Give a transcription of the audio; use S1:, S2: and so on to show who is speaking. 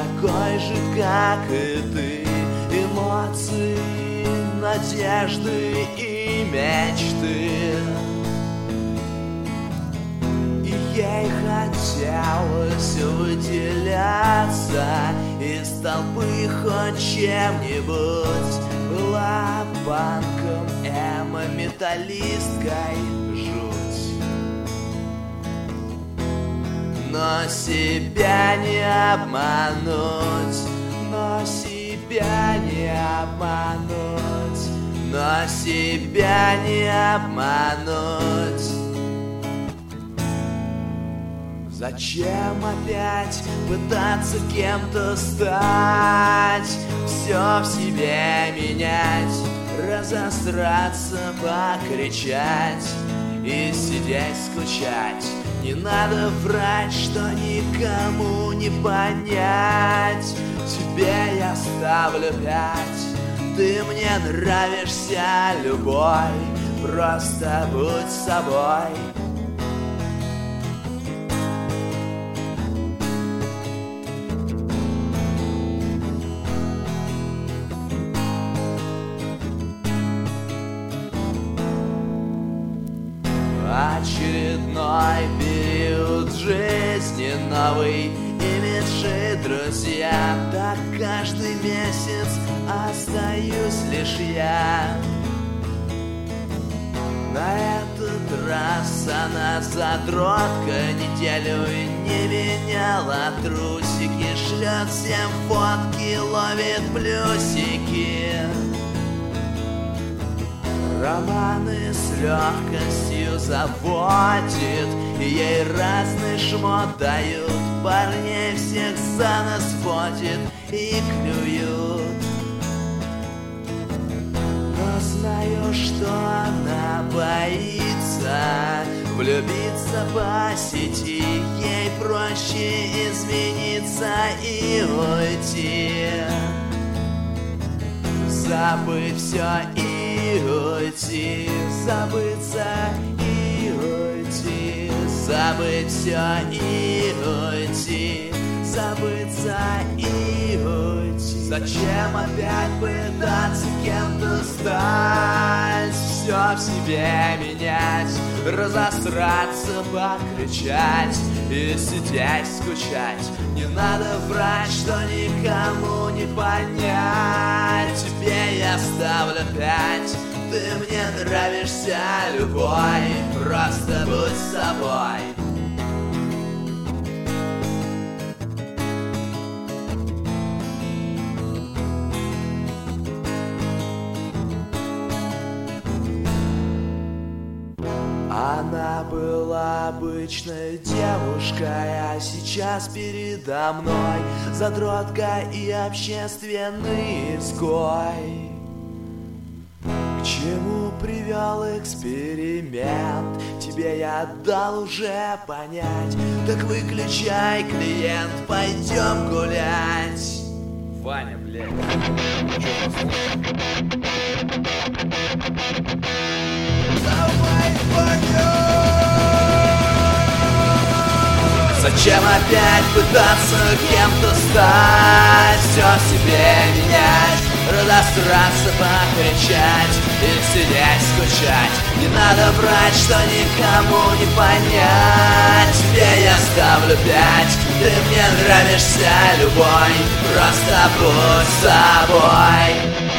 S1: такой же, как и ты. Эмоции, надежды и мечты. И ей хотелось выделяться из толпы хоть чем-нибудь. Была панком, эмо, металлисткой, жуть. Но себя не обмануть, но себя не обмануть, но себя не обмануть. Зачем опять пытаться кем-то стать? Все в себе менять, разосраться, покричать и сидеть скучать. Не надо врать, что никому не понять. Тебе я ставлю 5, ты мне нравишься любой. Просто будь собой. Очередной период жизни, новый имидж и друзья. Так каждый месяц остаюсь лишь я. На этот раз она задротка, неделю не меняла трусики, шлет всем фотки, ловит плюсики. Романы с легкостью заводит, и ей разный шмот дают. Парней всех за нас водит и клюют. Но знаю, что она боится влюбиться по сети. Ей проще измениться и уйти, забыть все и уйти, забыться и уйти, забыть все и уйти, забыться и уйти. Зачем опять пытаться кем-то стать? Все в себе менять, разосраться, покричать и сидеть скучать. Не надо врать, что никому не понять. Тебе я ставлю 5, ты мне нравишься любой. Просто будь собой. Она была обычной девушкой, а сейчас передо мной задротка и общественный изгой. К чему привел эксперимент? Тебе я дал уже понять. Так выключай, клиент, пойдем гулять.
S2: Ваня, блядь.
S1: Давай зачем опять пытаться кем-то стать? Все в себе менять, разосраться, покричать и сидеть скучать. Не надо врать, что никому не понять. Тебе я ставлю 5, ты мне нравишься любой. Просто будь собой.